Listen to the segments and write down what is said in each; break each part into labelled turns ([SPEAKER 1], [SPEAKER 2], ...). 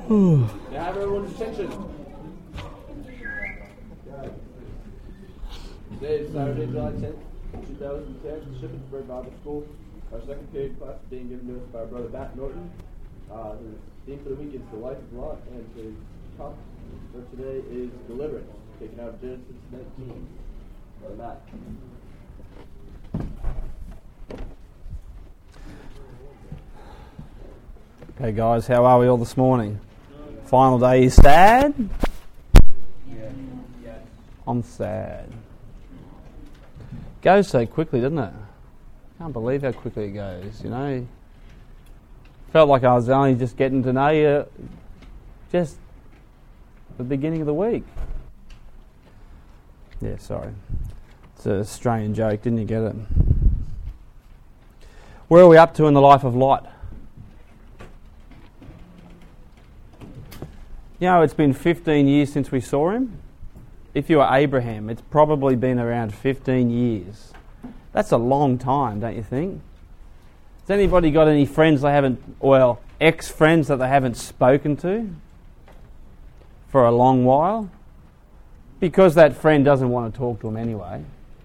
[SPEAKER 1] Now have everyone's attention. Today is Saturday, July 10th, 2010, Shippensburg Bible School. Our second period class is being given to us by our brother Matt Norton. The theme for the week is the life of Lot, and the topic for today is deliverance, taken out of Genesis 19. Brother Matt.
[SPEAKER 2] Okay, guys, how are we all this morning? Final day is sad?
[SPEAKER 1] Yeah.
[SPEAKER 2] I'm sad. Goes so quickly, doesn't it? Can't believe how quickly it goes, you know. Felt like I was only just getting to know you just at the beginning of the week. Yeah, sorry. It's an Australian joke, didn't you get it? Where are we up to in the life of Lot? You know, it's been 15 years since we saw him. If you are Abraham, it's probably been around 15 years. That's a long time, don't you think? Has anybody got any friends they haven't, well, ex-friends that they haven't spoken to for a long while? Because that friend doesn't want to talk to them anyway.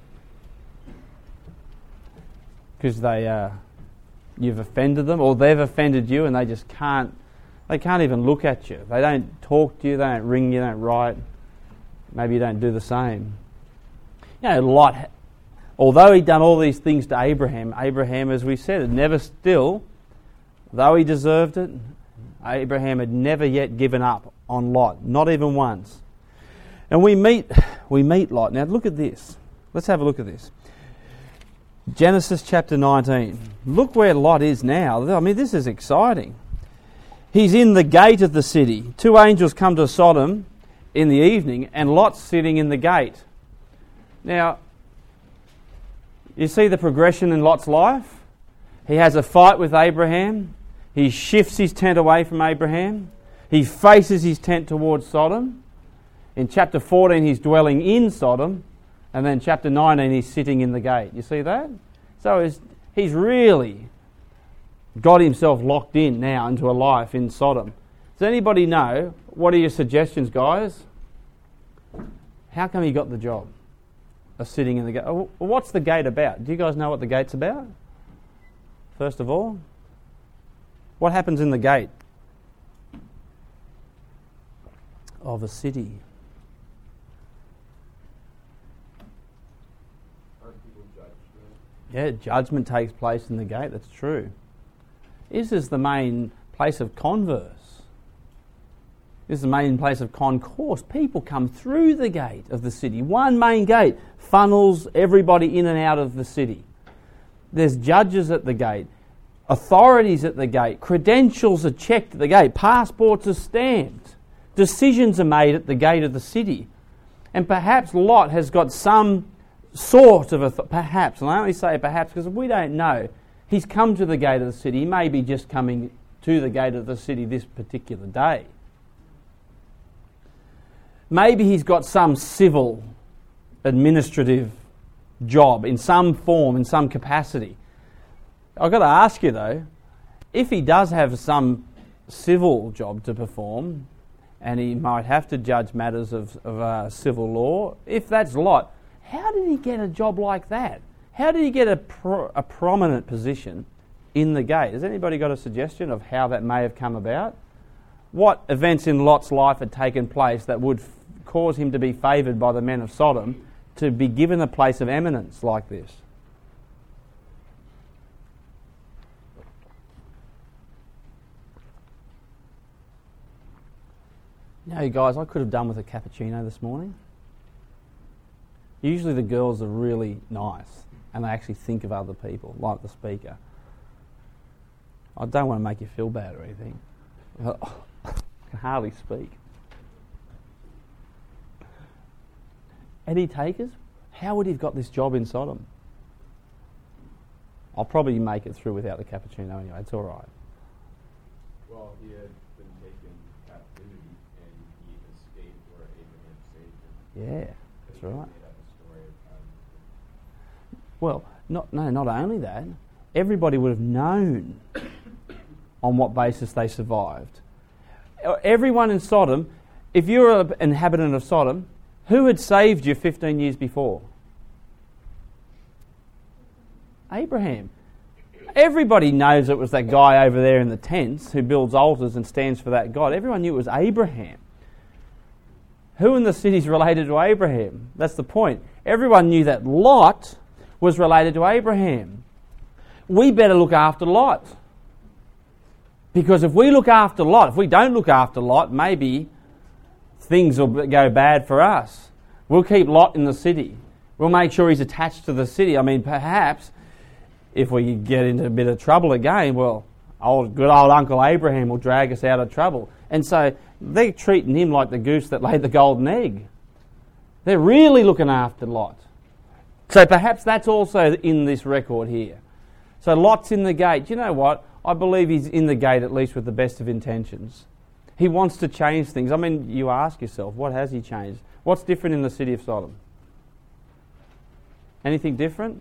[SPEAKER 2] Because you've offended them, or they've offended you, and they just can't. They can't even look at you. They don't talk to you. They don't ring you. They don't write. Maybe you don't do the same. You know, Lot, although he'd done all these things to Abraham, as we said, had never still, though he deserved it, Abraham had never yet given up on Lot, not even once. And we meet Lot. Now look at this. Let's have a look at this. Genesis chapter 19. Look where Lot is now. I mean, this is exciting. He's in the gate of the city. Two angels come to Sodom in the evening, and Lot's sitting in the gate. Now, you see the progression in Lot's life? He has a fight with Abraham. He shifts his tent away from Abraham. He faces his tent towards Sodom. In chapter 14, he's dwelling in Sodom. And then chapter 19, he's sitting in the gate. You see that? So he's really got himself locked in now into a life in Sodom. Does anybody know, what are your suggestions, guys? How come he got the job of sitting in the gate? What's the gate about? Do you guys know what the gate's about? First of all, what happens in the gate of a city? Yeah, judgment takes place in the gate, that's true. This is the main place of converse. This is the main place of concourse. People come through the gate of the city. One main gate funnels everybody in and out of the city. There's judges at the gate, authorities at the gate, credentials are checked at the gate, passports are stamped, decisions are made at the gate of the city. And perhaps Lot has got some sort of perhaps, and I only say perhaps because we don't know. He's come to the gate of the city. He may be just coming to the gate of the city this particular day. Maybe he's got some civil administrative job in some form, in some capacity. I've got to ask you though, if he does have some civil job to perform, and he might have to judge matters of civil law, if that's Lot, how did he get a job like that? How did he get a prominent position in the gate? Has anybody got a suggestion of how that may have come about? What events in Lot's life had taken place that would cause him to be favoured by the men of Sodom to be given a place of eminence like this? No, guys, I could have done with a cappuccino this morning. Usually the girls are really nice and they actually think of other people, like the speaker. I don't want to make you feel bad or anything. I can hardly speak. Any takers? How would he have got this job in Sodom? I'll probably make it through without the cappuccino anyway, it's all right.
[SPEAKER 3] Well, he had been taken captivity and he escaped where Abraham saved him.
[SPEAKER 2] Yeah, that's right.
[SPEAKER 3] Well,
[SPEAKER 2] not only that, everybody would have known on what basis they survived. everyone in Sodom, if you were an inhabitant of Sodom, who had saved you 15 years before? Abraham. Everybody knows it was that guy over there in the tents who builds altars and stands for that God. Everyone knew it was Abraham. Who in the city is related to Abraham? That's the point. Everyone knew that Lot was related to Abraham. We better look after Lot. Because if we look after Lot, if we don't look after Lot, maybe things will go bad for us. We'll keep Lot in the city. We'll make sure he's attached to the city. I mean, perhaps if we get into a bit of trouble again, well, good old Uncle Abraham will drag us out of trouble. And so they're treating him like the goose that laid the golden egg. They're really looking after Lot. So perhaps that's also in this record here. So Lot's in the gate. You know what? I believe he's in the gate at least with the best of intentions. He wants to change things. I mean, you ask yourself, what has he changed? What's different in the city of Sodom? Anything different?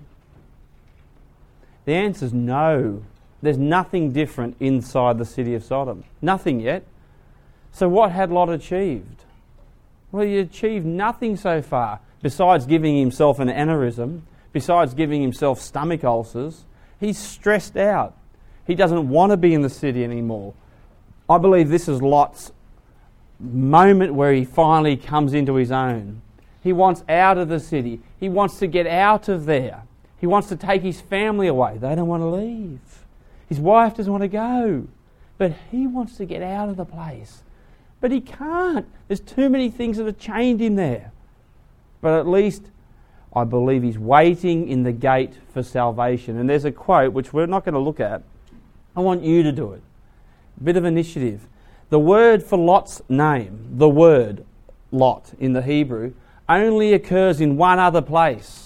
[SPEAKER 2] The answer is no. There's nothing different inside the city of Sodom. Nothing yet. So what had Lot achieved? Well, he achieved nothing so far, besides giving himself an aneurysm, besides giving himself stomach ulcers. He's stressed out. He doesn't want to be in the city anymore. I believe this is Lot's moment where he finally comes into his own. He wants out of the city. He wants to get out of there. He wants to take his family away. They don't want to leave. His wife doesn't want to go. But he wants to get out of the place. But he can't. There's too many things that have chained him there. But at least I believe he's waiting in the gate for salvation. And there's a quote which we're not going to look at. I want you to do it. A bit of initiative. The word for Lot's name, the word Lot in the Hebrew, only occurs in one other place.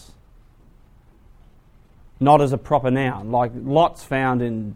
[SPEAKER 2] Not as a proper noun, like Lot's found in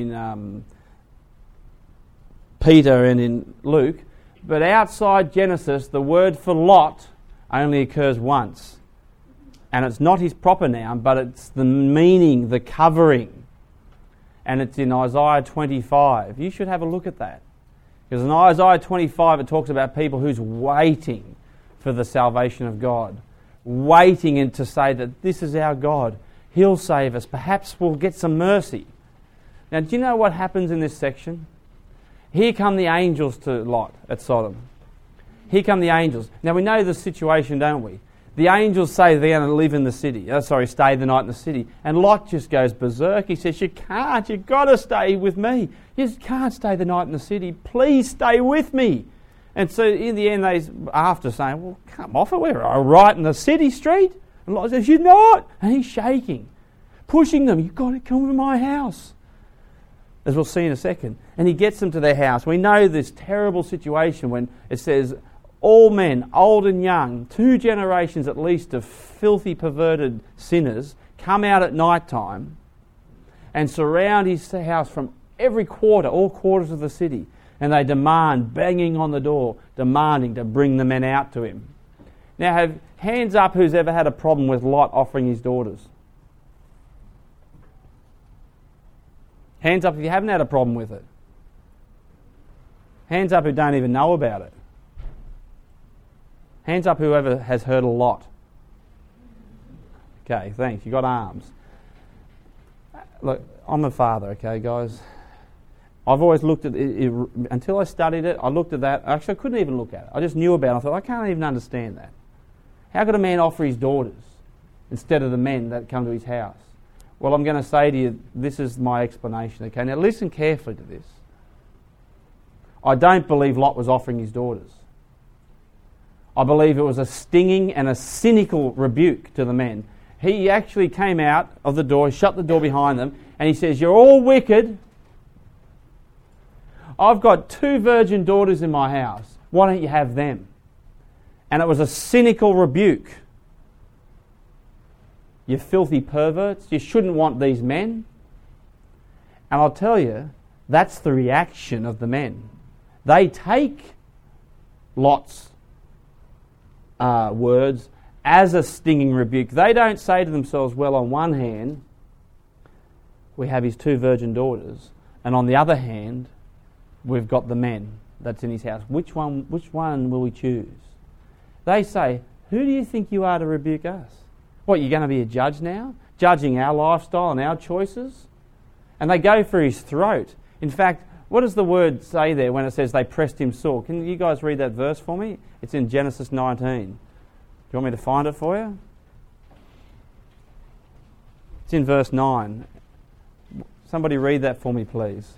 [SPEAKER 2] Peter and in Luke. But outside Genesis, the word for Lot only occurs once. And it's not his proper noun, but it's the meaning, the covering. And it's in Isaiah 25. You should have a look at that. Because in Isaiah 25 it talks about people who's waiting for the salvation of God. Waiting and to say that this is our God. He'll save us. Perhaps we'll get some mercy. Now, do you know what happens in this section? Here come the angels to Lot at Sodom. Here come the angels. Now, we know the situation, don't we? The angels say they're going to live in the city. Stay the night in the city. And Lot just goes berserk. He says, you can't. You've got to stay with me. You just can't stay the night in the city. Please stay with me. And so in the end, after saying, well, come off it. We're right in the city street. And Lot says, you're not. And he's shaking, pushing them. You've got to come to my house. As we'll see in a second. And he gets them to their house. We know this terrible situation when it says, all men, old and young, 2 generations at least of filthy, perverted sinners, come out at night time and surround his house from every quarter, all quarters of the city. And they demand, banging on the door, demanding to bring the men out to him. Now, have hands up who's ever had a problem with Lot offering his daughters. Hands up if you haven't had a problem with it. Hands up who don't even know about it. Hands up whoever has heard a lot. Okay, thanks. You got arms. Look, I'm a father, okay, guys. I've always looked at it, until I studied it, I looked at that. Actually, I couldn't even look at it. I just knew about it. I thought, I can't even understand that. How could a man offer his daughters instead of the men that come to his house? Well, I'm going to say to you, this is my explanation, okay? Now, listen carefully to this. I don't believe Lot was offering his daughters. I believe it was a stinging and a cynical rebuke to the men. He actually came out of the door, shut the door behind them, and he says, you're all wicked. I've got 2 virgin daughters in my house. Why don't you have them? And it was a cynical rebuke. You filthy perverts. You shouldn't want these men. And I'll tell you, that's the reaction of the men. They take Lot's words as a stinging rebuke. They don't say to themselves, well, on one hand, we have his 2 virgin daughters, and on the other hand, we've got the men. that's in his house. Which one will we choose? They say, who do you think you are to rebuke us? What, you're going to be a judge now? Judging our lifestyle and our choices? And they go for his throat. In fact, what does the word say there when it says they pressed him sore? Can you guys read that verse for me? It's in Genesis 19. Do you want me to find it for you? It's in verse 9. Somebody read that for me, please.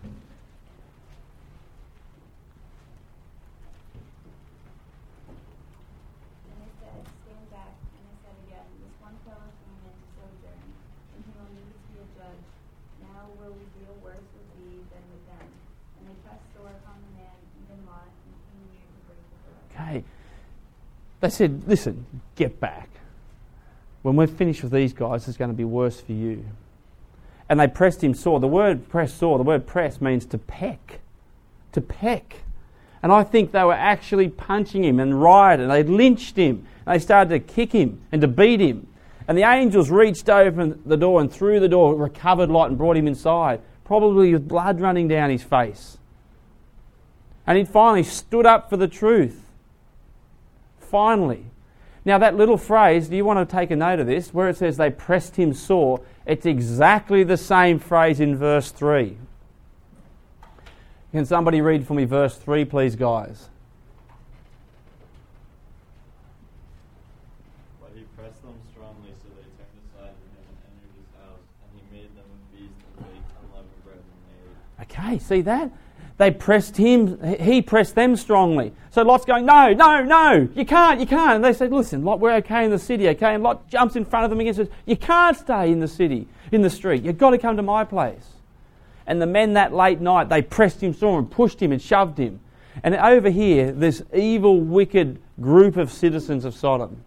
[SPEAKER 2] Okay. They said, listen, get back. When we're finished with these guys, it's going to be worse for you. And they pressed him sore. The word press means to peck. To peck. And I think they were actually punching him and rioting. They lynched him. And they started to kick him and to beat him. And the angels reached open the door and through the door recovered Lot and brought him inside, probably with blood running down his face. And he finally stood up for the truth. Finally. Now that little phrase, do you want to take a note of this? Where it says they pressed him sore, it's exactly the same phrase in verse 3. Can somebody read for me verse 3, please, guys?
[SPEAKER 4] But he pressed them strongly, so they turned aside from him and entered his house, and he made them a feast and baked unleavened bread, and they ate.
[SPEAKER 2] Okay, see that? They pressed him, he pressed them strongly. So Lot's going, no, you can't. And they said, listen, Lot, we're okay in the city, okay? And Lot jumps in front of them again and says, you can't stay in the city, in the street. You've got to come to my place. And the men that late night, they pressed him sore and pushed him and shoved him. And over here, this evil, wicked group of citizens of Sodom,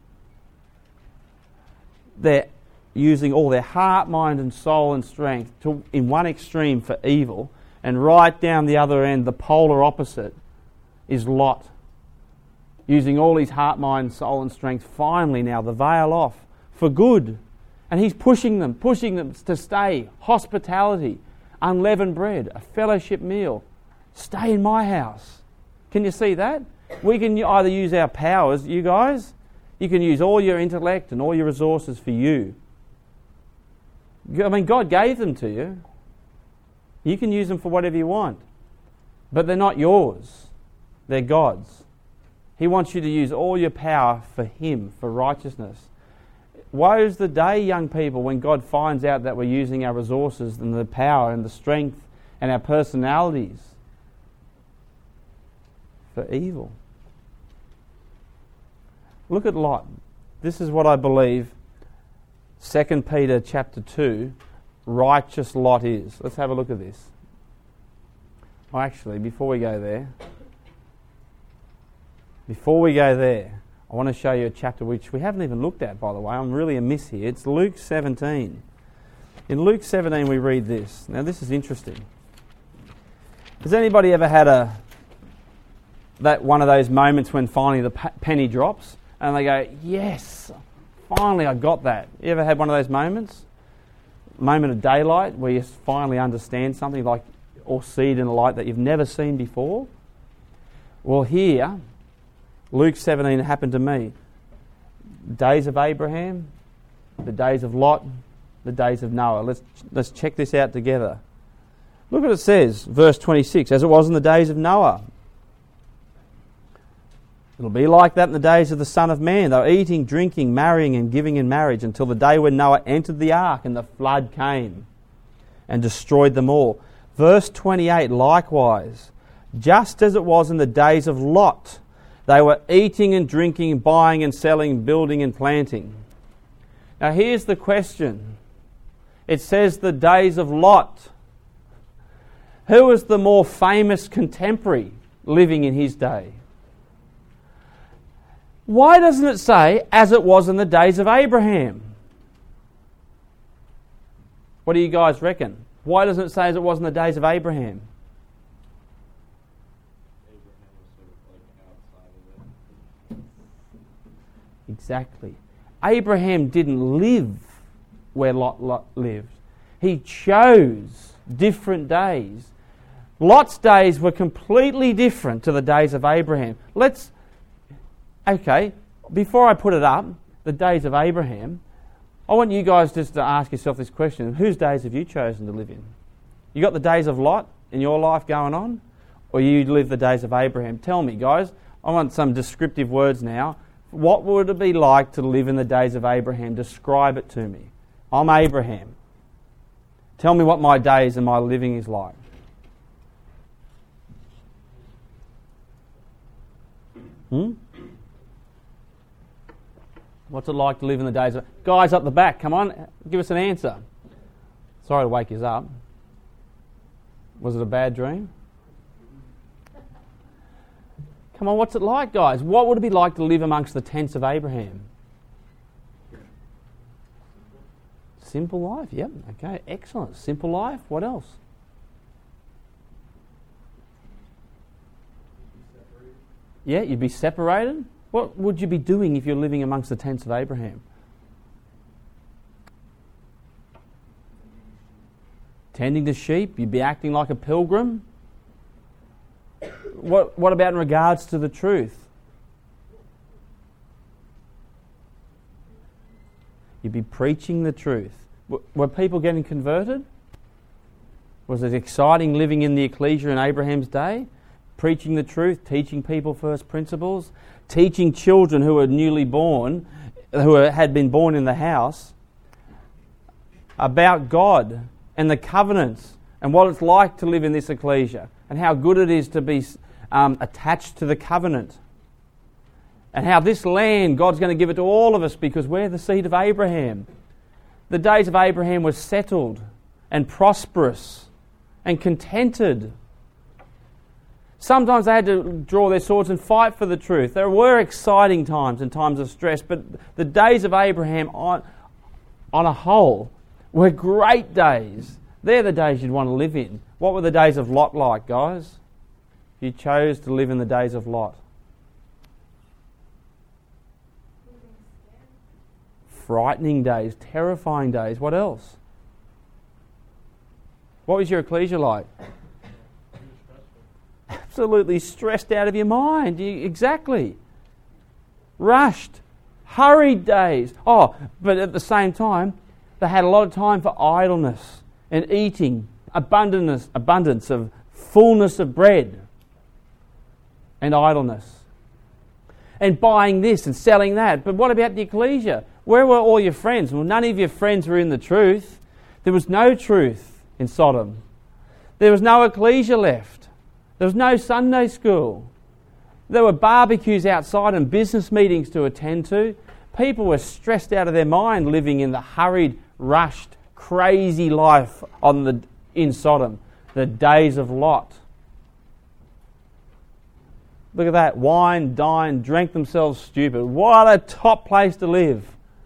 [SPEAKER 2] they're using all their heart, mind and soul and strength in one extreme for evil. And right down the other end, the polar opposite, is Lot. Using all his heart, mind, soul and strength, finally now the veil off for good. And he's pushing them to stay. Hospitality, unleavened bread, a fellowship meal. Stay in my house. Can you see that? We can either use our powers, you guys. You can use all your intellect and all your resources for you. I mean, God gave them to you. You can use them for whatever you want. But they're not yours. They're God's. He wants you to use all your power for Him, for righteousness. Woe's the day, young people, when God finds out that we're using our resources and the power and the strength and our personalities for evil. Look at Lot. This is what I believe 2 Peter chapter 2, righteous Lot is. Let's have a look at this. Well, actually, before we go there, I want to show you a chapter which we haven't even looked at, by the way. I'm really amiss here. It's Luke 17. In Luke 17 we read this. Now this is interesting. Has anybody ever had one of those moments when finally the penny drops and they go, yes, finally I got that? You ever had one of those moments? Moment of daylight where you finally understand something, like, or see it in a light that you've never seen before? Well, here, Luke 17 happened to me. Days of Abraham, the days of Lot, the days of Noah. Let's check this out together. Look what it says, verse 26. As it was in the days of Noah. It'll be like that in the days of the Son of Man. They were eating, drinking, marrying and giving in marriage until the day when Noah entered the ark and the flood came and destroyed them all. Verse 28, likewise, just as it was in the days of Lot, they were eating and drinking, buying and selling, building and planting. Now here's the question. It says the days of Lot. Who was the more famous contemporary living in his day? Why doesn't it say, as it was in the days of Abraham? What do you guys reckon? Why doesn't it say as it was in the days of Abraham?
[SPEAKER 4] Abraham was sort of like outside of it.
[SPEAKER 2] Exactly. Abraham didn't live where Lot lived. He chose different days. Lot's days were completely different to the days of Abraham. Before I put it up, the days of Abraham, I want you guys just to ask yourself this question. Whose days have you chosen to live in? You got the days of Lot in your life going on? Or you live the days of Abraham? Tell me, guys. I want some descriptive words now. What would it be like to live in the days of Abraham? Describe it to me. I'm Abraham. Tell me what my days and my living is like. What's it like to live in the days of... Guys up the back, come on, give us an answer. Sorry to wake you up. Was it a bad dream? Come on, what's it like, guys? What would it be like to live amongst the tents of Abraham? Simple life, yep. Okay, excellent. Simple life. What else? Yeah, you'd be separated. What would you be doing if you're living amongst the tents of Abraham? Tending the sheep. You'd be acting like a pilgrim. What about in regards to the truth? You'd be preaching the truth. Were people getting converted? Was it exciting living in the ecclesia in Abraham's day? Preaching the truth, teaching people first principles, teaching children who were newly born, who had been born in the house, about God and the covenants and what it's like to live in this ecclesia and how good it is to be attached to the covenant and how this land, God's going to give it to all of us because we're the seed of Abraham. The days of Abraham were settled and prosperous and contented. Sometimes they had to draw their swords and fight for the truth. There were exciting times and times of stress, but the days of Abraham on a whole were great days. They're the days you'd want to live in. What were the days of Lot like, guys? You chose to live in the days of Lot. Frightening days, terrifying days. What else? What was your ecclesia like? Absolutely stressed out of your mind. Exactly. Rushed, hurried days. Oh, but at the same time, they had a lot of time for idleness and eating, abundance of fullness of bread and idleness. And buying this and selling that. But what about the ecclesia? Where were all your friends? Well, none of your friends were in the truth. There was no truth in Sodom. There was no ecclesia left. There was no Sunday school. There were barbecues outside and business meetings to attend to. People were stressed out of their mind living in the hurried, rushed, crazy life in Sodom. The days of Lot. Look at that. Wine, dine, drank themselves stupid. What a top place to live.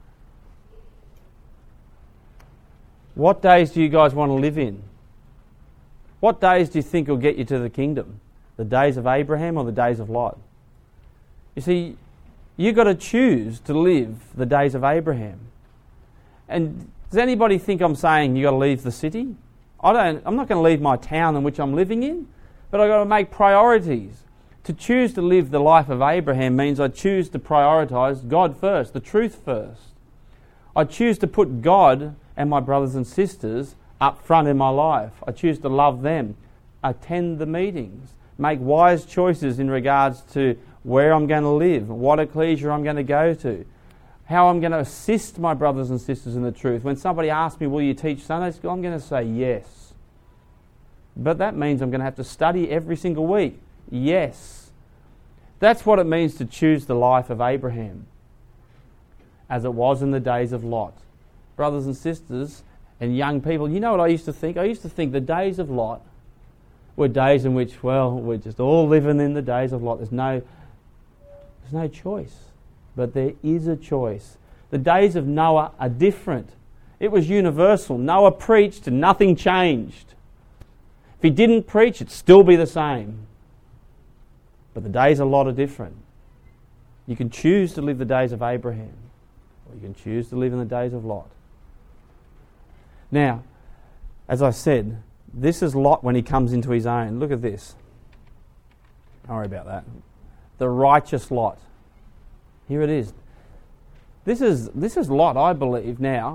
[SPEAKER 2] What days do you guys want to live in? What days do you think will get you to the kingdom? The days of Abraham or the days of Lot? You see, you've got to choose to live the days of Abraham. And does anybody think I'm saying you've got to leave the city? I'm not going to leave my town in which I'm living in, but I've got to make priorities. To choose to live the life of Abraham means I choose to prioritise God first, the truth first. I choose to put God and my brothers and sisters up front in my life. I choose to love them, attend the meetings, make wise choices in regards to where I'm going to live, what ecclesia I'm going to go to, how I'm going to assist my brothers and sisters in the truth. When somebody asks me, will you teach Sunday school? I'm going to say yes. But that means I'm going to have to study every single week. Yes. That's what it means to choose the life of Abraham, as it was in the days of Lot. Brothers and sisters and young people, you know what I used to think? I used to think the days of Lot were days in which, well, we're just all living in the days of Lot. There's no choice. But there is a choice. The days of Noah are different. It was universal. Noah preached and nothing changed. If he didn't preach, it'd still be the same. But the days of Lot are different. You can choose to live the days of Abraham, or you can choose to live in the days of Lot. Now, as I said, This is Lot when he comes into his own. Look at this. Don't worry about that. The righteous Lot. Here it is. This is Lot, I believe, now,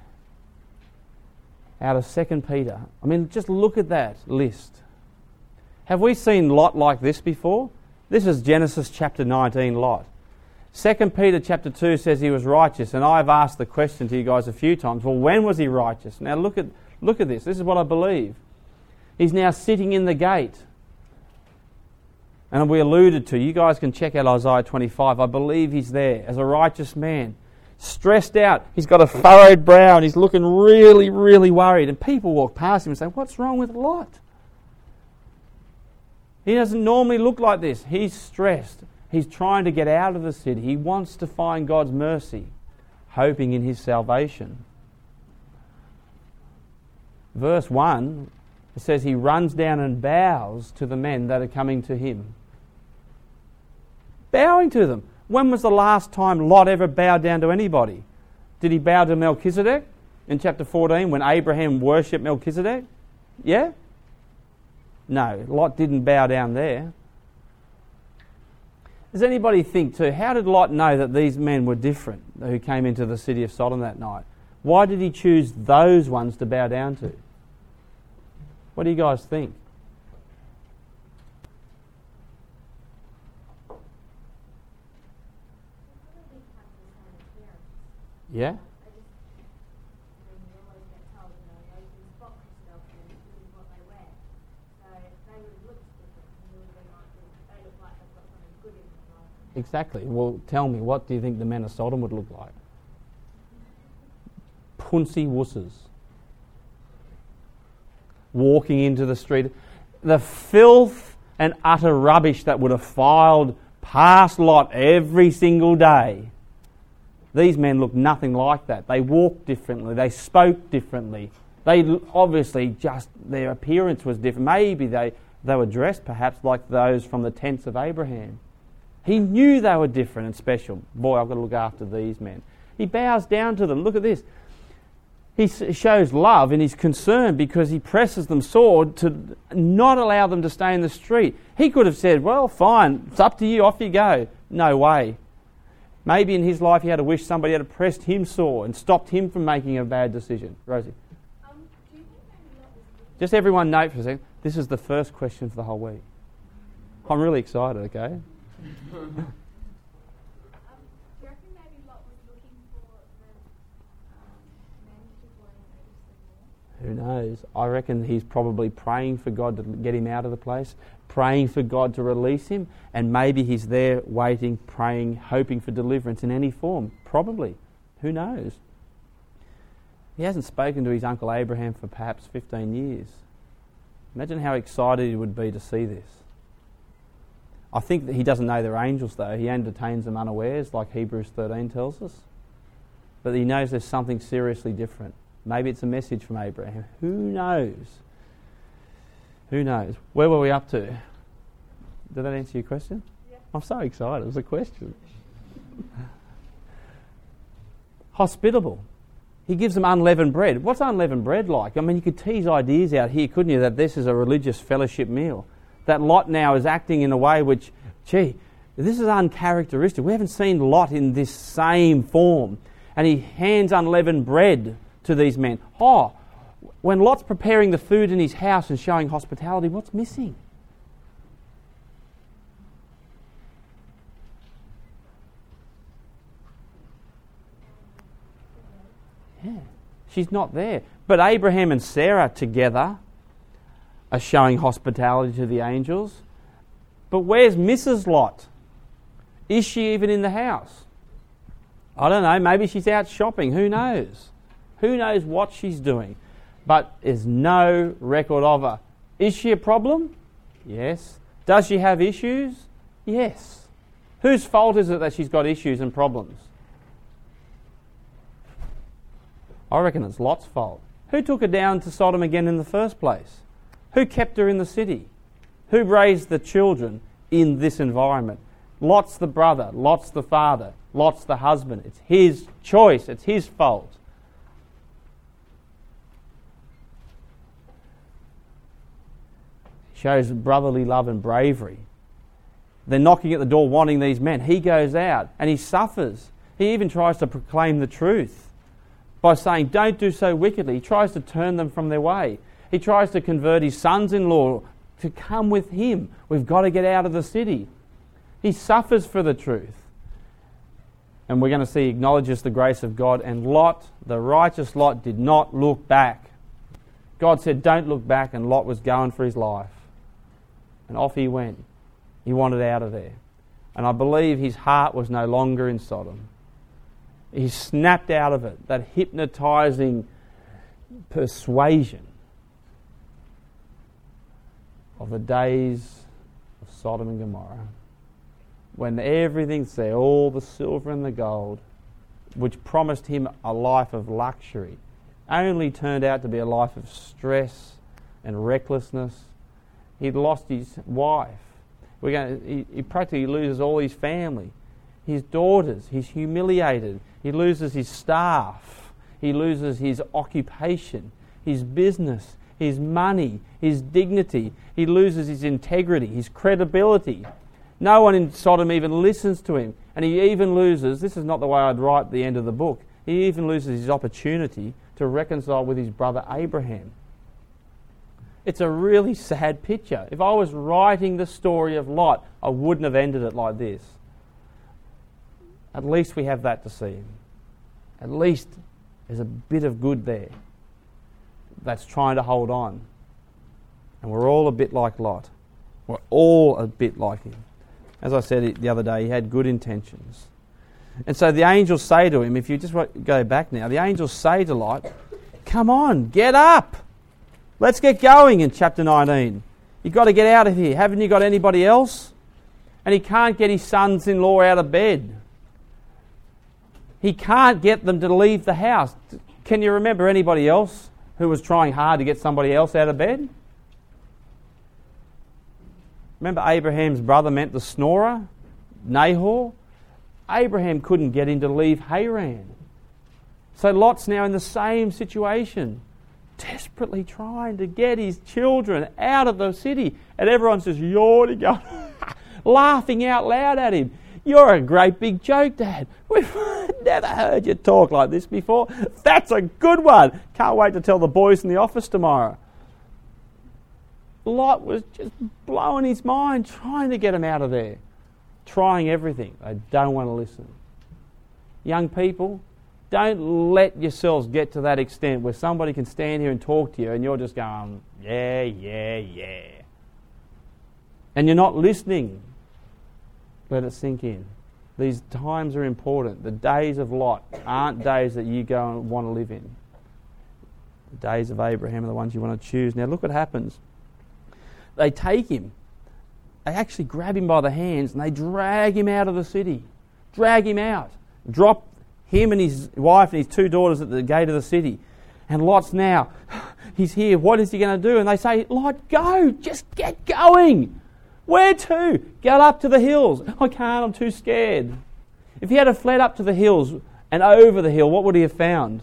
[SPEAKER 2] out of 2 Peter. I mean, just look at that list. Have we seen Lot like this before? This is Genesis chapter 19, Lot. 2 Peter chapter 2 says he was righteous, and I've asked the question to you guys a few times, well, when was he righteous? Now look at this. This is what I believe. He's now sitting in the gate. And we alluded to, you guys can check out Isaiah 25. I believe he's there as a righteous man. Stressed out. He's got a furrowed brow and he's looking really, really worried. And people walk past him and say, what's wrong with Lot? He doesn't normally look like this. He's stressed. He's trying to get out of the city. He wants to find God's mercy, hoping in his salvation. Verse 1, it says he runs down and bows to the men that are coming to him. Bowing to them. When was the last time Lot ever bowed down to anybody? Did he bow to Melchizedek in chapter 14 when Abraham worshipped Melchizedek? Yeah? No, Lot didn't bow down there. Does anybody think too, how did Lot know that these men were different who came into the city of Sodom that night? Why did he choose those ones to bow down to? What do you guys think? Yeah? Exactly. Well, tell me, what do you think the men of Sodom would look like? Punsy wusses. Walking into the street. The filth and utter rubbish that would have filed past Lot every single day. These men looked nothing like that. They walked differently. They spoke differently. They obviously their appearance was different. Maybe they were dressed perhaps like those from the tents of Abraham. He knew they were different and special. Boy, I've got to look after these men. He bows down to them. Look at this. He shows love and he's concerned because he presses them sore to not allow them to stay in the street. He could have said, well, fine, it's up to you, off you go. No way. Maybe in his life he had to wish somebody had pressed him sore and stopped him from making a bad decision. Rosie? Just everyone note for a second, this is the first question for the whole week. I'm really excited, okay?
[SPEAKER 5] Do you reckon maybe Lot was looking for the men to go and notice them more?
[SPEAKER 2] Who knows? I reckon he's probably praying for God to get him out of the place, praying for God to release him, and maybe he's there waiting, praying, hoping for deliverance in any form. Probably. Who knows? He hasn't spoken to his uncle Abraham for perhaps 15 years. Imagine how excited he would be to see this. I think that he doesn't know they're angels though. He entertains them unawares, like Hebrews 13 tells us. But he knows there's something seriously different. Maybe it's a message from Abraham. Who knows? Who knows? Where were we up to? Did that answer your question?
[SPEAKER 5] Yeah.
[SPEAKER 2] I'm so excited. It was a question. Hospitable. He gives them unleavened bread. What's unleavened bread like? I mean, you could tease ideas out here, couldn't you, that this is a religious fellowship meal. That Lot now is acting in a way which, this is uncharacteristic. We haven't seen Lot in this same form. And he hands unleavened bread to these men. When Lot's preparing the food in his house and showing hospitality, what's missing? Yeah, she's not there. But Abraham and Sarah together are showing hospitality to the angels. But where's Mrs. Lot? Is she even in the house? I don't know. Maybe she's out shopping. Who knows? Who knows what she's doing? But there's no record of her. Is she a problem? Yes. Does she have issues? Yes. Whose fault is it that she's got issues and problems? I reckon it's Lot's fault. Who took her down to Sodom again in the first place? Who kept her in the city? Who raised the children in this environment? Lot's the brother, Lot's the father, Lot's the husband. It's his choice, it's his fault. shows brotherly love and bravery. They're knocking at the door wanting these men. He goes out and he suffers. He even tries to proclaim the truth by saying, don't do so wickedly. He tries to turn them from their way. He tries to convert his sons-in-law to come with him. We've got to get out of the city. He suffers for the truth. And we're going to see he acknowledges the grace of God. And Lot, the righteous Lot, did not look back. God said, don't look back, and Lot was going for his life. And off he went. He wanted out of there. And I believe his heart was no longer in Sodom. He snapped out of it, that hypnotizing persuasion of the days of Sodom and Gomorrah, when everything's there, all the silver and the gold, which promised him a life of luxury, only turned out to be a life of stress and recklessness. He'd lost his wife. He practically loses all his family, his daughters. He's humiliated. He loses his staff. He loses his occupation, his business, his money, his dignity. He loses his integrity, his credibility. No one in Sodom even listens to him. And he even loses, this is not the way I'd write the end of the book, he even loses his opportunity to reconcile with his brother Abraham. It's a really sad picture. If I was writing the story of Lot, I wouldn't have ended it like this. At least we have that to see. At least there's a bit of good there that's trying to hold on. And we're all a bit like Lot. We're all a bit like him. As I said the other day, he had good intentions. And so the angels say to him, if you just go back now, the angels say to Lot, come on, get up. Let's get going in chapter 19. You've got to get out of here. Haven't you got anybody else? And he can't get his sons-in-law out of bed. He can't get them to leave the house. Can you remember anybody else who was trying hard to get somebody else out of bed? Remember Abraham's brother meant the snorer, Nahor? Abraham couldn't get him to leave Haran. So Lot's now in the same situation, desperately trying to get his children out of the city. And everyone's just yawning, laughing out loud at him. You're a great big joke, Dad. We've never heard you talk like this before. That's a good one. Can't wait to tell the boys in the office tomorrow. Lot was just blowing his mind, trying to get him out of there. Trying everything. They don't want to listen. Young people, don't let yourselves get to that extent where somebody can stand here and talk to you and you're just going, yeah. And you're not listening. Let it sink in. These times are important. The days of Lot aren't days that you go and want to live in. The days of Abraham are the ones you want to choose. Now look what happens. They take him. They actually grab him by the hands and they drag him out of the city. Drag him out. Drop him and his wife and his two daughters at the gate of the city. And Lot's now, he's here. What is he going to do? And they say, Lot, go. Just get going. Where to? Get up to the hills. I can't, I'm too scared. If he had fled up to the hills and over the hill, what would he have found?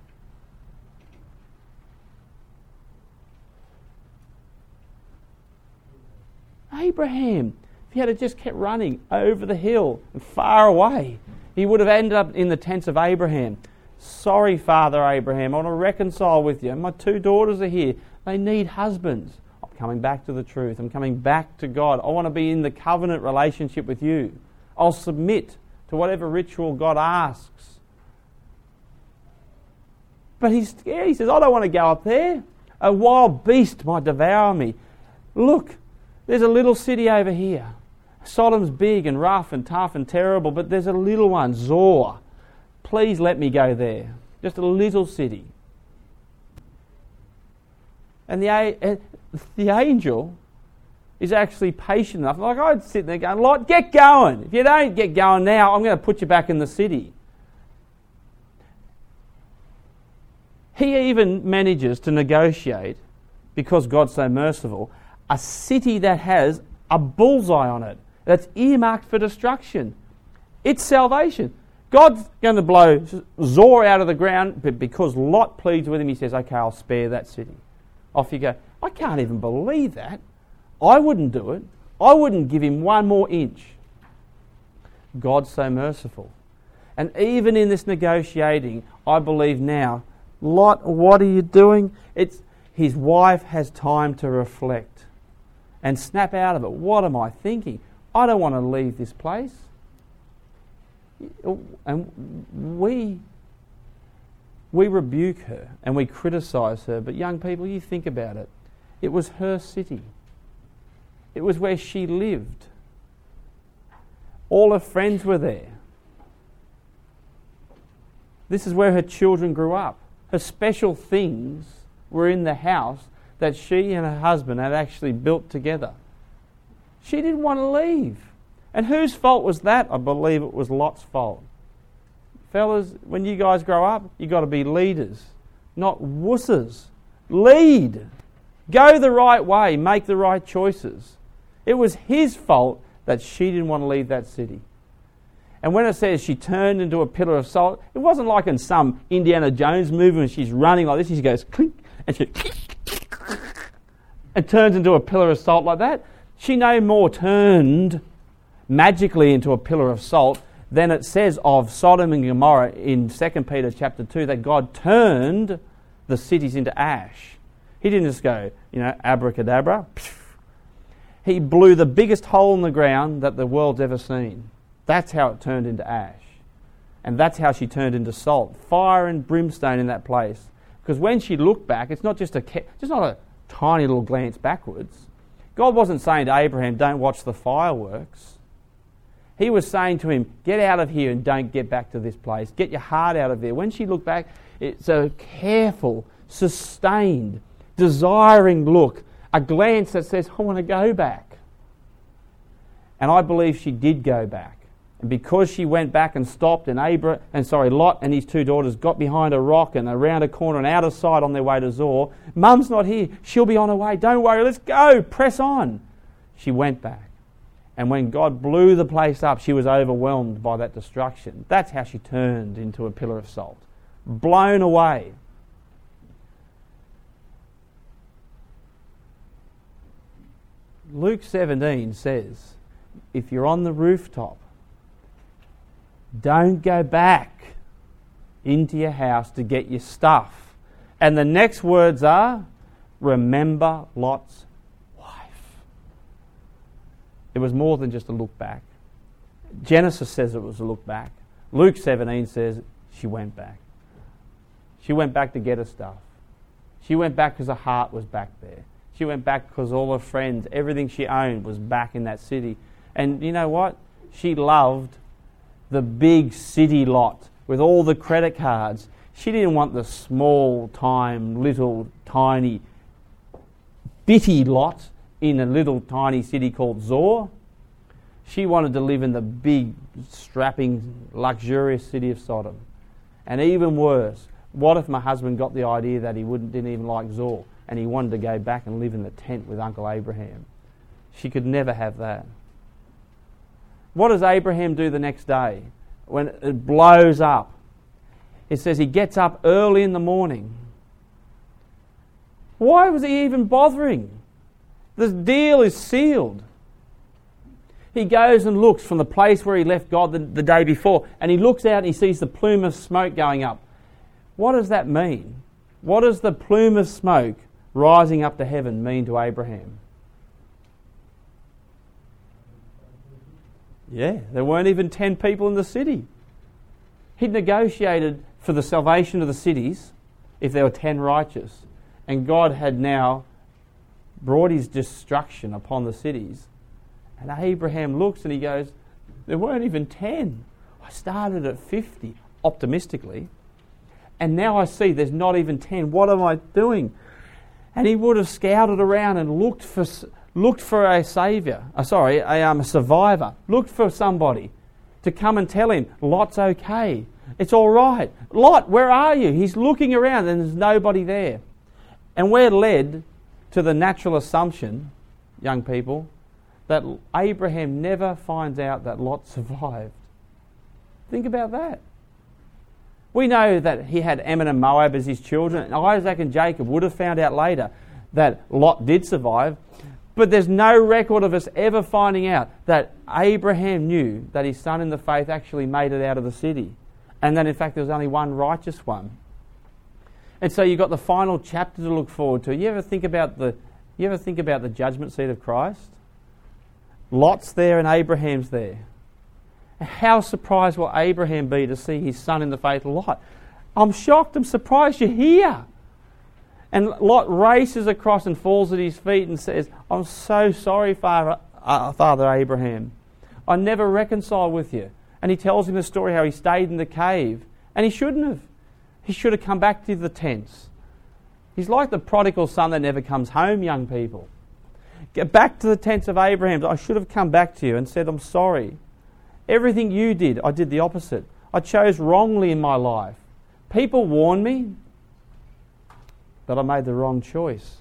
[SPEAKER 2] Abraham. If he had just kept running over the hill and far away, he would have ended up in the tents of Abraham. Sorry, Father Abraham, I want to reconcile with you. My two daughters are here. They need husbands. I'm coming back to the truth. I'm coming back to God. I want to be in the covenant relationship with you. I'll submit to whatever ritual God asks. But he's scared. He says, I don't want to go up there. A wild beast might devour me. Look, there's a little city over here. Sodom's big and rough and tough and terrible, but there's a little one, Zor. Please let me go there. Just a little city. And the angel is actually patient enough. Like I'd sit there going, Lot, get going. If you don't get going now, I'm going to put you back in the city. He even manages to negotiate, because God's so merciful, a city that has a bullseye on it, that's earmarked for destruction. It's salvation. God's going to blow Zor out of the ground, but because Lot pleads with him, he says, okay, I'll spare that city. Off you go. I can't even believe that. I wouldn't do it. I wouldn't give him one more inch. God's so merciful. And even in this negotiating, I believe now, Lot, what are you doing? His wife has time to reflect and snap out of it. What am I thinking? I don't want to leave this place. And we rebuke her and we criticise her. But young people, you think about it. It was her city. It was where she lived. All her friends were there. This is where her children grew up. Her special things were in the house that she and her husband had actually built together. She didn't want to leave. And whose fault was that? I believe it was Lot's fault. Fellas, when you guys grow up, you've got to be leaders, not wusses. Lead. Go the right way. Make the right choices. It was his fault that she didn't want to leave that city. And when it says she turned into a pillar of salt, it wasn't like in some Indiana Jones movie when she's running like this, she goes clink, and she and turns into a pillar of salt like that. She no more turned magically into a pillar of salt than it says of Sodom and Gomorrah in 2 Peter chapter 2 that God turned the cities into ash. He didn't just go, abracadabra. He blew the biggest hole in the ground that the world's ever seen. That's how it turned into ash. And that's how she turned into salt. Fire and brimstone in that place. Because when she looked back, it's not a tiny little glance backwards. God wasn't saying to Abraham, don't watch the fireworks. He was saying to him, get out of here and don't get back to this place. Get your heart out of there. When she looked back, it's a careful, sustained, desiring look. A glance that says, I want to go back. And I believe she did go back. And because she went back and stopped, and Lot and his two daughters got behind a rock and around a corner and out of sight on their way to Zoar. Mum's not here. She'll be on her way. Don't worry. Let's go. Press on. She went back. And when God blew the place up, she was overwhelmed by that destruction. That's how she turned into a pillar of salt. Blown away. Luke 17 says, if you're on the rooftop, don't go back into your house to get your stuff. And the next words are, remember Lot's wife. It was more than just a look back. Genesis says it was a look back. Luke 17 says she went back. She went back to get her stuff. She went back because her heart was back there. She went back because all her friends, everything she owned was back in that city. And you know what? She loved the big city Lot with all the credit cards. She didn't want the small time, little, tiny, bitty Lot in a little tiny city called Zoar. She wanted to live in the big, strapping, luxurious city of Sodom. And even worse, what if my husband got the idea that he didn't even like Zoar and he wanted to go back and live in the tent with Uncle Abraham? She could never have that. What does Abraham do the next day when it blows up? It says he gets up early in the morning. Why was he even bothering? The deal is sealed. He goes and looks from the place where he left God the day before, and he looks out and he sees the plume of smoke going up. What does that mean? What does the plume of smoke rising up to heaven mean to Abraham? Yeah, there weren't even 10 people in the city. He'd negotiated for the salvation of the cities if there were 10 righteous. And God had now brought his destruction upon the cities. And Abraham looks and he goes, there weren't even 10. I started at 50, optimistically. And now I see there's not even 10. What am I doing? And he would have scouted around and looked for a saviour, a survivor, looked for somebody to come and tell him, Lot's okay, it's all right. Lot, where are you? He's looking around and there's nobody there. And we're led to the natural assumption, young people, that Abraham never finds out that Lot survived. Think about that. We know that he had Ammon and Moab as his children, and Isaac and Jacob would have found out later that Lot did survive. But there's no record of us ever finding out that Abraham knew that his son in the faith actually made it out of the city. And that in fact there was only one righteous one. And so you've got the final chapter to look forward to. You ever think about the judgment seat of Christ? Lot's there and Abraham's there. How surprised will Abraham be to see his son in the faith, Lot? I'm shocked, I'm surprised you're here. And Lot races across and falls at his feet and says, I'm so sorry, Father Abraham. I never reconciled with you. And he tells him the story how he stayed in the cave. And he shouldn't have. He should have come back to the tents. He's like the prodigal son that never comes home, young people. Get back to the tents of Abraham. I should have come back to you and said, I'm sorry. Everything you did, I did the opposite. I chose wrongly in my life. People warned me, but I made the wrong choice.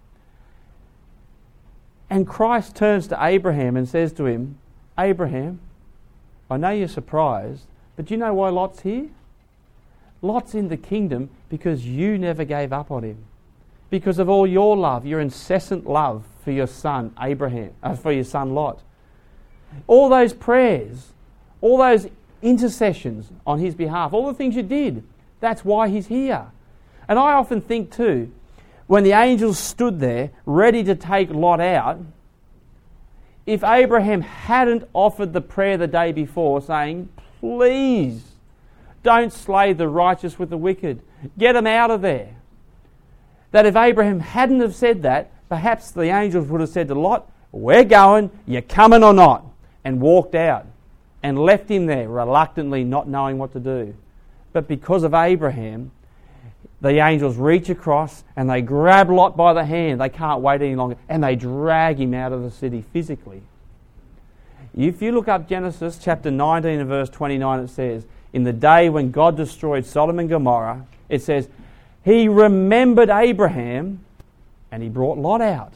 [SPEAKER 2] And Christ turns to Abraham and says to him, Abraham, I know you're surprised, but do you know why Lot's here? Lot's in the kingdom because you never gave up on him. Because of all your love, your incessant love for your son Abraham, for your son Lot. All those prayers, all those intercessions on his behalf, all the things you did, that's why he's here. And I often think too, when the angels stood there ready to take Lot out, if Abraham hadn't offered the prayer the day before saying, please don't slay the righteous with the wicked, get them out of there. That if Abraham hadn't have said that, perhaps the angels would have said to Lot, we're going, you coming or not? And walked out and left him there reluctantly, not knowing what to do. But because of Abraham, the angels reach across and they grab Lot by the hand. They can't wait any longer. And they drag him out of the city physically. If you look up Genesis chapter 19 and verse 29, it says, in the day when God destroyed Sodom and Gomorrah, it says, he remembered Abraham and he brought Lot out.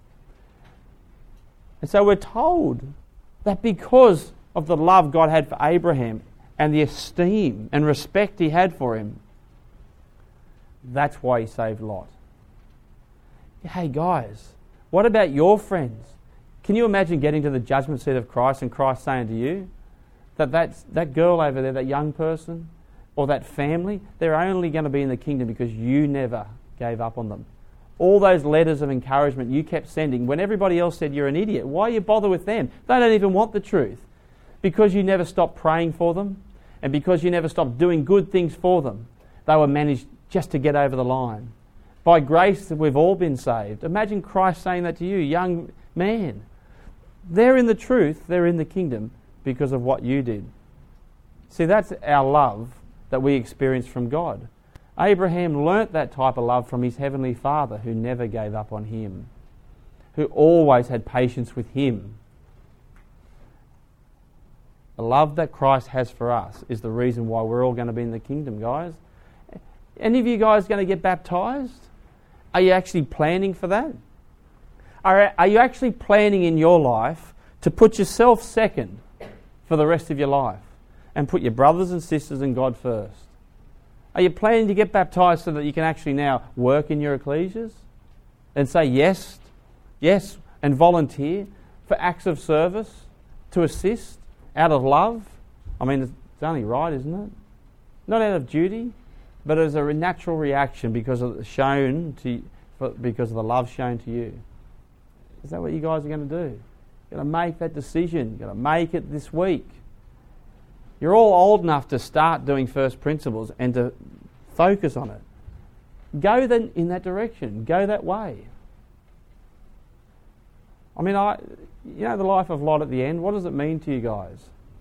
[SPEAKER 2] And so we're told that because of the love God had for Abraham and the esteem and respect he had for him, that's why he saved Lot. Hey guys, what about your friends? Can you imagine getting to the judgment seat of Christ and Christ saying to you that girl over there, that young person, or that family, they're only going to be in the kingdom because you never gave up on them. All those letters of encouragement you kept sending when everybody else said you're an idiot. Why you bother with them? They don't even want the truth. Because you never stopped praying for them and because you never stopped doing good things for them, they were managed just to get over the line. By grace we've all been saved. Imagine Christ saying that to you, young man. They're in the truth, they're in the kingdom because of what you did. See, that's our love that we experience from God. Abraham learnt that type of love from his heavenly Father who never gave up on him, who always had patience with him. The love that Christ has for us is the reason why we're all going to be in the kingdom, guys. Any of you guys going to get baptised? Are you actually planning for that? Are you actually planning in your life to put yourself second for the rest of your life and put your brothers and sisters and God first? Are you planning to get baptised so that you can actually now work in your ecclesias and say yes, and volunteer for acts of service to assist out of love? I mean, it's only right, isn't it? Not out of duty, but as a natural reaction because of the love shown to you. Is that what you guys are going to do? You're going to make that decision. You're going to make it this week. You're all old enough to start doing first principles and to focus on it. Go then in that direction. Go that way. I mean, the life of Lot at the end, what does it mean to you guys?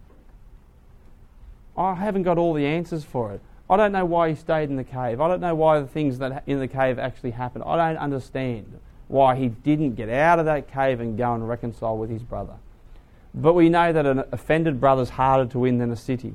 [SPEAKER 2] I haven't got all the answers for it. I don't know why he stayed in the cave. I don't know why the things that in the cave actually happened. I don't understand why he didn't get out of that cave and go and reconcile with his brother. But we know that an offended brother's harder to win than a city.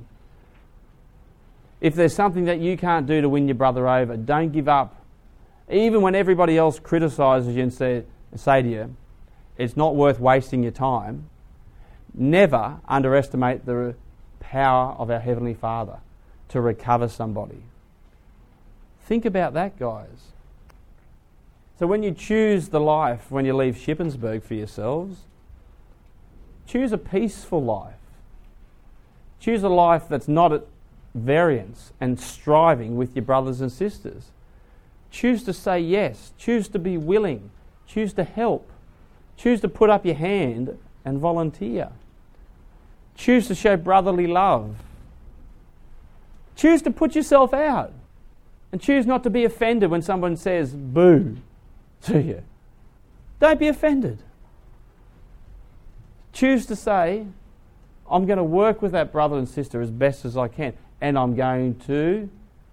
[SPEAKER 2] If there's something that you can't do to win your brother over, don't give up. Even when everybody else criticises you and say to you, it's not worth wasting your time, never underestimate the power of our Heavenly Father to recover somebody. Think about that, guys. So when you choose the life, when you leave Shippensburg for yourselves, choose a peaceful life. Choose a life that's not at variance and striving with your brothers and sisters. Choose to say yes. Choose to be willing. Choose to help. Choose to put up your hand and volunteer. Choose to show brotherly love. Choose to put yourself out. And choose not to be offended when someone says boo to you. Don't be offended. Choose to say, I'm going to work with that brother and sister as best as I can, and I'm going to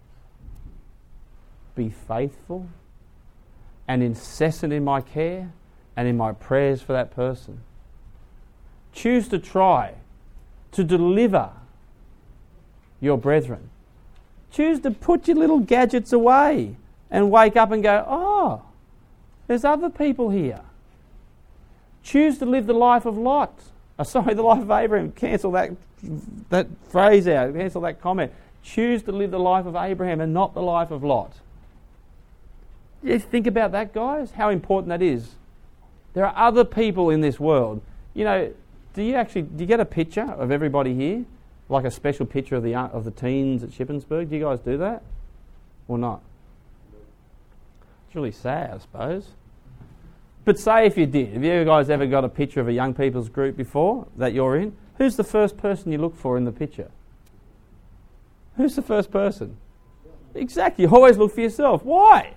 [SPEAKER 2] be faithful and incessant in my care and in my prayers for that person. Choose to try to deliver your brethren. Choose to put your little gadgets away and wake up and go, oh, there's other people here. Choose to live the life of Lot. The life of Abraham. Cancel that phrase out. Cancel that comment. Choose to live the life of Abraham and not the life of Lot. You think about that, guys, how important that is. There are other people in this world. You know, do you get a picture of everybody here? Like a special picture of the teens at Shippensburg? Do you guys do that? Or not? It's really sad, I suppose. But say if you did, have you guys ever got a picture of a young people's group before that you're in? Who's the first person you look for in the picture? Who's the first person? Exactly, you always look for yourself. Why?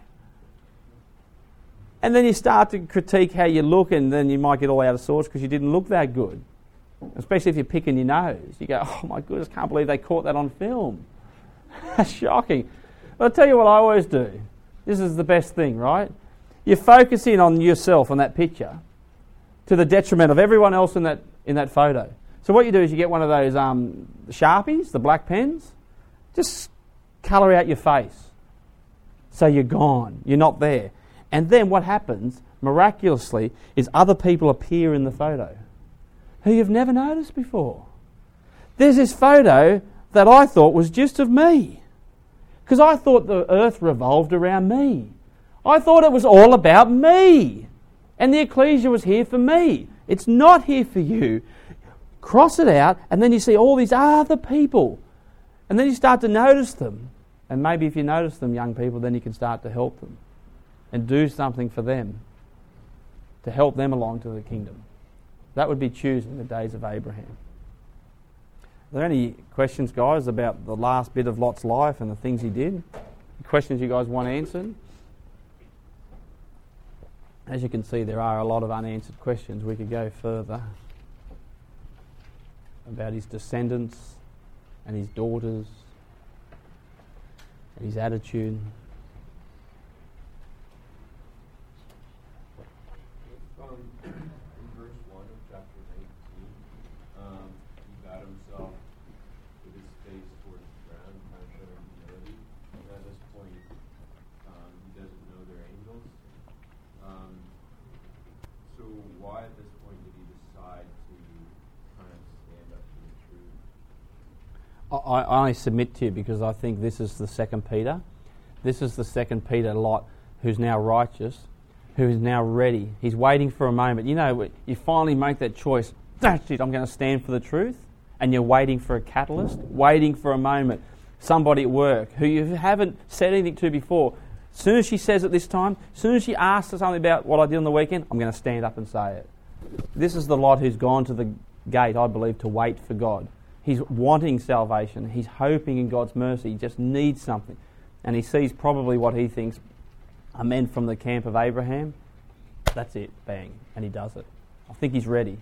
[SPEAKER 2] And then you start to critique how you look, and then you might get all out of sorts because you didn't look that good. Especially if you're picking your nose. You go, oh my goodness, can't believe they caught that on film. That's shocking. But I'll tell you what I always do. This is the best thing, right? You focus in on yourself on that picture to the detriment of everyone else in that photo. So what you do is you get one of those Sharpies, the black pens, just colour out your face. So you're gone. You're not there. And then what happens, miraculously, is other people appear in the photo who you've never noticed before. There's this photo that I thought was just of me. Because I thought the earth revolved around me. I thought it was all about me. And the ecclesia was here for me. It's not here for you. Cross it out, and then you see all these other people. And then you start to notice them. And maybe if you notice them, young people, then you can start to help them. And do something for them. To help them along to the kingdom. That would be choosing the days of Abraham. Are there any questions, guys, about the last bit of Lot's life and the things he did? Questions you guys want answered? As you can see, there are a lot of unanswered questions. We could go further about his descendants and his daughters and his attitude.
[SPEAKER 3] In verse 1 of chapter 19, he bowed himself with his face towards the ground, kind of showing humility. And at this point, he doesn't know they're angels. So why at this point did he decide to kind of stand up for the truth?
[SPEAKER 2] I only submit to you because I think this is the second Peter. This is the second Peter Lot, who's now righteous, who is now ready. He's waiting for a moment. You know, you finally make that choice. That's it, I'm going to stand for the truth. And you're waiting for a catalyst, waiting for a moment. Somebody at work who you haven't said anything to before. As soon as she says it this time, as soon as she asks something about what I did on the weekend, I'm going to stand up and say it. This is the Lot who's gone to the gate, I believe, to wait for God. He's wanting salvation. He's hoping in God's mercy. He just needs something. And he sees probably what he thinks are men from the camp of Abraham. That's it. Bang. And he does it. I think he's ready.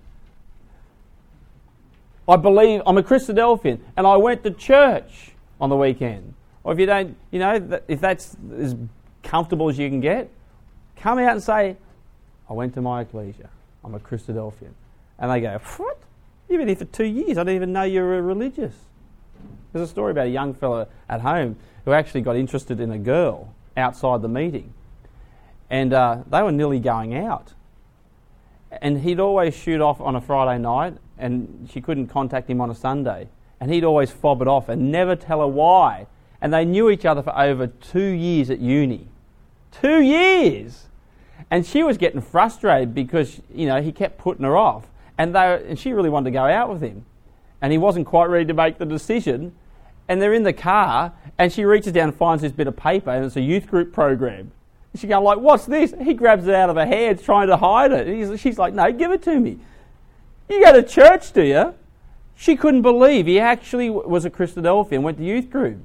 [SPEAKER 2] I believe I'm a Christadelphian and I went to church on the weekend. Or if you don't, you know, if that's as comfortable as you can get, come out and say, I went to my ecclesia. I'm a Christadelphian. And they go, what? You've been here for 2 years. I didn't even know you were religious. There's a story about a young fella at home who actually got interested in a girl outside the meeting. And they were nearly going out. And he'd always shoot off on a Friday night and she couldn't contact him on a Sunday. And he'd always fob it off and never tell her why. And they knew each other for over 2 years at uni. 2 years! And she was getting frustrated because, he kept putting her off. And she really wanted to go out with him. And he wasn't quite ready to make the decision. And they're in the car, and she reaches down and finds this bit of paper, and it's a youth group program. And she goes, like, what's this? He grabs it out of her hands, trying to hide it. And she's like, no, give it to me. You go to church, do you? She couldn't believe he actually was a Christadelphian, went to youth group.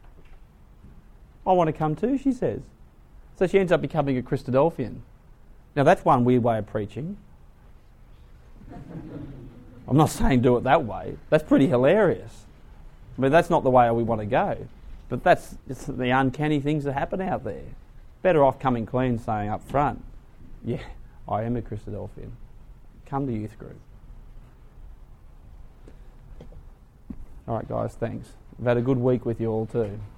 [SPEAKER 2] I want to come too, she says. So she ends up becoming a Christadelphian. Now that's one weird way of preaching. I'm not saying do it that way. That's pretty hilarious. I mean, that's not the way we want to go. But it's the uncanny things that happen out there. Better off coming clean, saying up front, yeah, I am a Christadelphian. Come to youth group. All right, guys, thanks. I've had a good week with you all too.